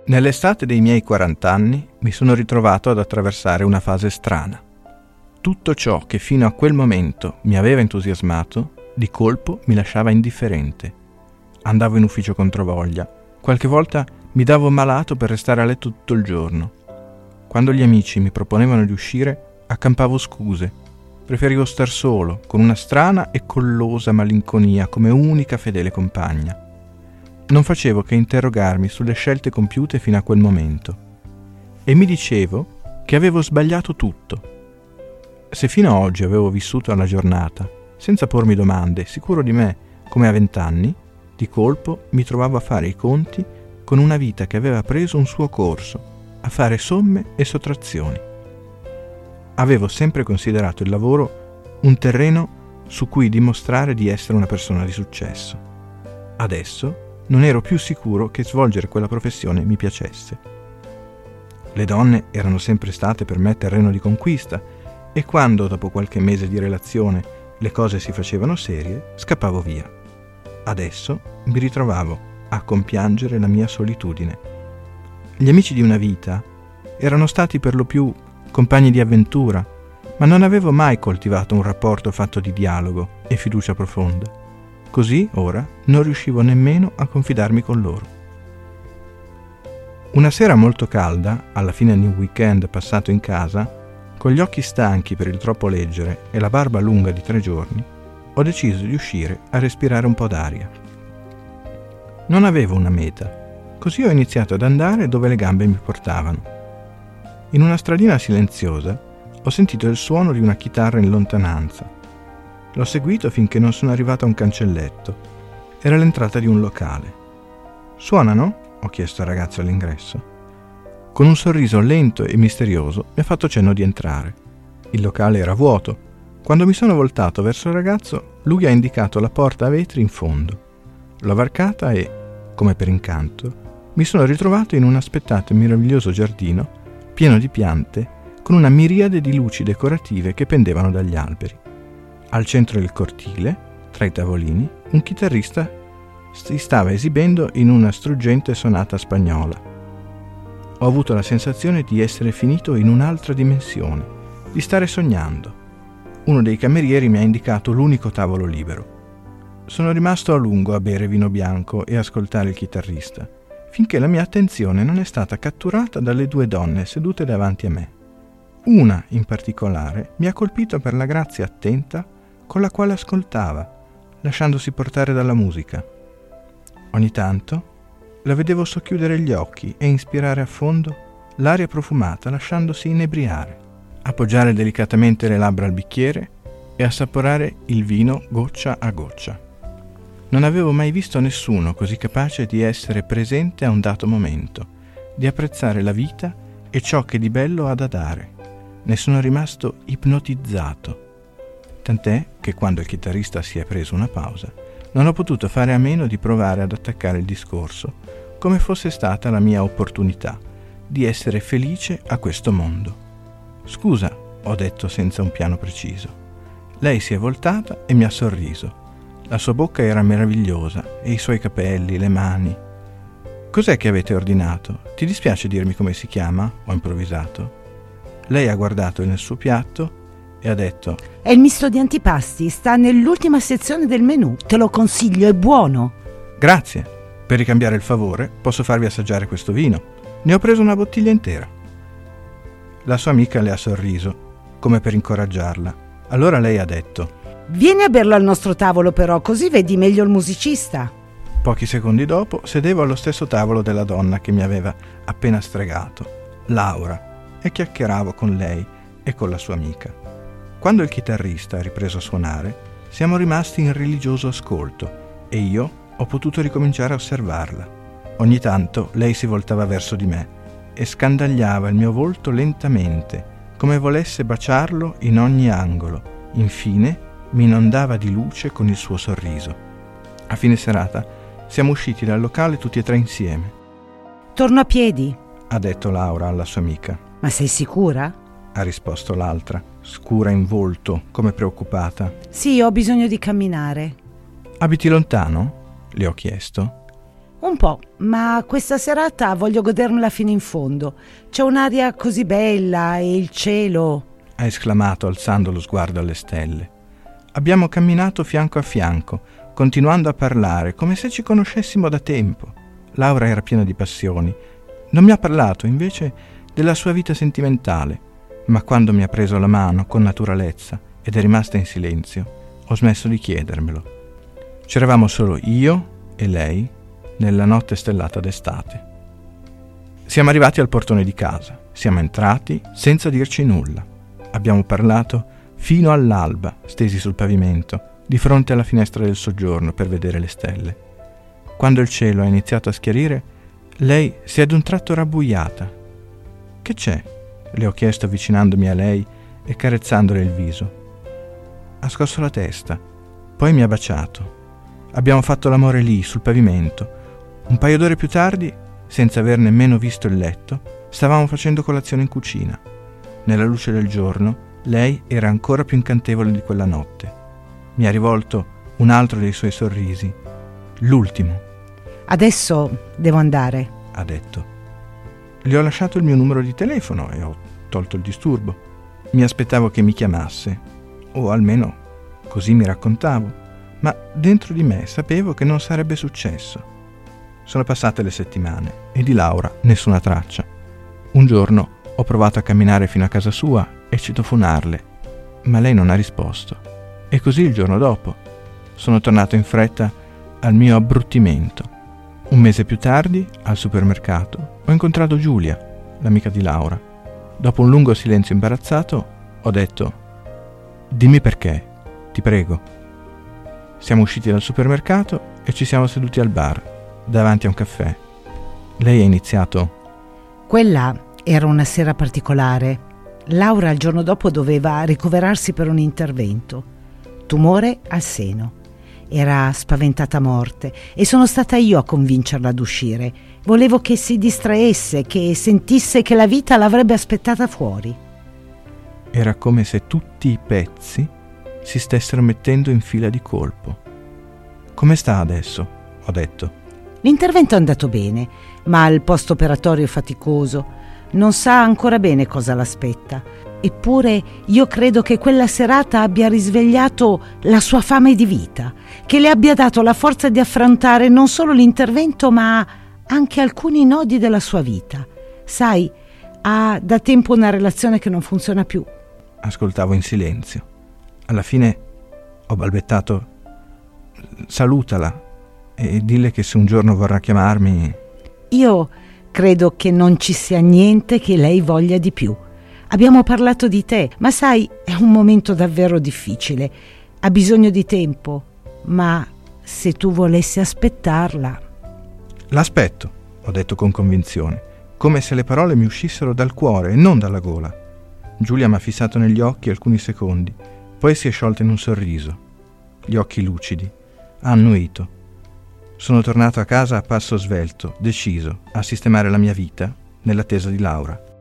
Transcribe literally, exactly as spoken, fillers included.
Nell'estate dei miei quarant'anni mi sono ritrovato ad attraversare una fase strana. Tutto ciò che fino a quel momento mi aveva entusiasmato, di colpo mi lasciava indifferente. Andavo in ufficio controvoglia, qualche volta mi davo malato per restare a letto tutto il giorno. Quando gli amici mi proponevano di uscire, accampavo scuse. Preferivo star solo, con una strana e collosa malinconia come unica fedele compagna. Non facevo che interrogarmi sulle scelte compiute fino a quel momento e mi dicevo che avevo sbagliato tutto. Se fino a oggi avevo vissuto alla giornata, senza pormi domande, sicuro di me come a vent'anni, di colpo mi trovavo a fare i conti con una vita che aveva preso un suo corso, a fare somme e sottrazioni. Avevo sempre considerato il lavoro un terreno su cui dimostrare di essere una persona di successo. Adesso non ero più sicuro che svolgere quella professione mi piacesse. Le donne erano sempre state per me terreno di conquista e quando, dopo qualche mese di relazione, le cose si facevano serie, scappavo via. Adesso mi ritrovavo a compiangere la mia solitudine. Gli amici di una vita erano stati per lo più compagni di avventura, ma non avevo mai coltivato un rapporto fatto di dialogo e fiducia profonda. Così, ora, non riuscivo nemmeno a confidarmi con loro. Una sera molto calda, alla fine di un weekend passato in casa, con gli occhi stanchi per il troppo leggere e la barba lunga di tre giorni, ho deciso di uscire a respirare un po' d'aria. Non avevo una meta, così ho iniziato ad andare dove le gambe mi portavano. In una stradina silenziosa ho sentito il suono di una chitarra in lontananza. L'ho seguito finché non sono arrivato a un cancelletto. Era l'entrata di un locale. «Suonano?» ho chiesto al ragazzo all'ingresso. Con un sorriso lento e misterioso mi ha fatto cenno di entrare. Il locale era vuoto. Quando mi sono voltato verso il ragazzo, lui ha indicato la porta a vetri in fondo. L'ho varcata e, come per incanto, mi sono ritrovato in un aspettato e meraviglioso giardino pieno di piante con una miriade di luci decorative che pendevano dagli alberi. Al centro del cortile, tra i tavolini, un chitarrista si stava esibendo in una struggente sonata spagnola. Ho avuto la sensazione di essere finito in un'altra dimensione, di stare sognando. Uno dei camerieri mi ha indicato l'unico tavolo libero. Sono rimasto a lungo a bere vino bianco e ascoltare il chitarrista, finché la mia attenzione non è stata catturata dalle due donne sedute davanti a me. Una, in particolare, mi ha colpito per la grazia attenta con la quale ascoltava, lasciandosi portare dalla musica. Ogni tanto la vedevo socchiudere gli occhi e inspirare a fondo l'aria profumata lasciandosi inebriare, appoggiare delicatamente le labbra al bicchiere e assaporare il vino goccia a goccia. Non avevo mai visto nessuno così capace di essere presente a un dato momento, di apprezzare la vita e ciò che di bello ha da dare. Ne sono rimasto ipnotizzato. Tant'è che quando il chitarrista si è preso una pausa, non ho potuto fare a meno di provare ad attaccare il discorso, come fosse stata la mia opportunità di essere felice a questo mondo. «Scusa», ho detto senza un piano preciso. Lei si è voltata e mi ha sorriso. La sua bocca era meravigliosa e i suoi capelli, le mani. «Cos'è che avete ordinato? Ti dispiace dirmi come si chiama?» ho improvvisato. Lei ha guardato nel suo piatto e ha detto: «È il misto di antipasti, sta nell'ultima sezione del menù, te lo consiglio, è buono». «Grazie, per ricambiare il favore posso farvi assaggiare questo vino. Ne ho preso una bottiglia intera». La sua amica le ha sorriso, come per incoraggiarla. Allora lei ha detto: «Vieni a berlo al nostro tavolo però, così vedi meglio il musicista». Pochi secondi dopo sedevo allo stesso tavolo della donna che mi aveva appena stregato, Laura, e chiacchieravo con lei e con la sua amica. Quando il chitarrista ha ripreso a suonare, siamo rimasti in religioso ascolto e io ho potuto ricominciare a osservarla. Ogni tanto lei si voltava verso di me e scandagliava il mio volto lentamente, come volesse baciarlo in ogni angolo. Infine mi inondava di luce con il suo sorriso. A fine serata siamo usciti dal locale tutti e tre insieme. «Torno a piedi», ha detto Laura alla sua amica. «Ma sei sicura?» ha risposto l'altra, scura in volto, come preoccupata. «Sì, ho bisogno di camminare». «Abiti lontano?» le ho chiesto. Un po', ma questa serata voglio godermela fino in fondo. C'è un'aria così bella e il cielo... ha esclamato alzando lo sguardo alle stelle. Abbiamo camminato fianco a fianco, continuando a parlare come se ci conoscessimo da tempo. Laura era piena di passioni. Non mi ha parlato, invece, della sua vita sentimentale, ma quando mi ha preso la mano con naturalezza ed è rimasta in silenzio, ho smesso di chiedermelo. C'eravamo solo io e lei nella notte stellata d'estate. Siamo arrivati al portone di casa. Siamo entrati senza dirci nulla. Abbiamo parlato fino all'alba, stesi sul pavimento, di fronte alla finestra del soggiorno per vedere le stelle. Quando il cielo ha iniziato a schiarire, lei si è ad un tratto rabbuiata. «Che c'è?» le ho chiesto avvicinandomi a lei e carezzandole il viso. Ha scosso la testa, poi mi ha baciato. Abbiamo fatto l'amore lì, sul pavimento. Un paio d'ore più tardi, senza aver nemmeno visto il letto, stavamo facendo colazione in cucina. Nella luce del giorno, lei era ancora più incantevole di quella notte. Mi ha rivolto un altro dei suoi sorrisi, l'ultimo. «Adesso devo andare», ha detto. Le ho lasciato il mio numero di telefono e ho tolto il disturbo. Mi aspettavo che mi chiamasse, o almeno così mi raccontavo, ma dentro di me sapevo che non sarebbe successo. Sono passate le settimane e di Laura nessuna traccia. Un giorno ho provato a camminare fino a casa sua e citofonarle, ma lei non ha risposto. E così il giorno dopo sono tornato in fretta al mio abbruttimento. Un mese più tardi, al supermercato, ho incontrato Giulia, l'amica di Laura. Dopo un lungo silenzio imbarazzato, ho detto: «Dimmi perché, ti prego». Siamo usciti dal supermercato e ci siamo seduti al bar, davanti a un caffè. Lei ha iniziato: «Quella era una sera particolare. Laura il giorno dopo doveva ricoverarsi per un intervento. Tumore al seno. Era spaventata a morte e sono stata io a convincerla ad uscire. Volevo che si distraesse, che sentisse che la vita l'avrebbe aspettata fuori». Era come se tutti i pezzi si stessero mettendo in fila di colpo. «Come sta adesso?» ho detto. «L'intervento è andato bene, ma il post-operatorio è faticoso. Non sa ancora bene cosa l'aspetta. Eppure io credo che quella serata abbia risvegliato la sua fame di vita, che le abbia dato la forza di affrontare non solo l'intervento, ma anche alcuni nodi della sua vita. Sai, ha da tempo una relazione che non funziona più». Ascoltavo in silenzio. Alla fine ho balbettato: «Salutala e dille che se un giorno vorrà chiamarmi...» «Io credo che non ci sia niente che lei voglia di più. Abbiamo parlato di te, ma sai, è un momento davvero difficile. Ha bisogno di tempo, ma se tu volessi aspettarla...» «L'aspetto», ho detto con convinzione, come se le parole mi uscissero dal cuore e non dalla gola. Giulia mi ha fissato negli occhi alcuni secondi, poi si è sciolta in un sorriso. Gli occhi lucidi. Ha annuito. Sono tornato a casa a passo svelto, deciso a sistemare la mia vita nell'attesa di Laura.